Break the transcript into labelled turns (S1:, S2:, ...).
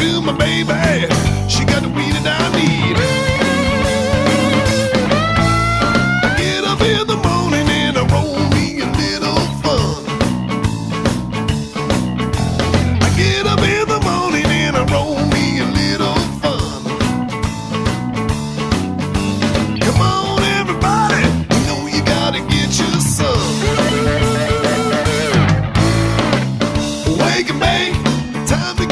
S1: to my baby. She got the weed that I need. I get up in the morning and I roll me a little fun. I get up in the morning and I roll me a little fun. Come on, everybody, you know you gotta get your some. Wake and bake, time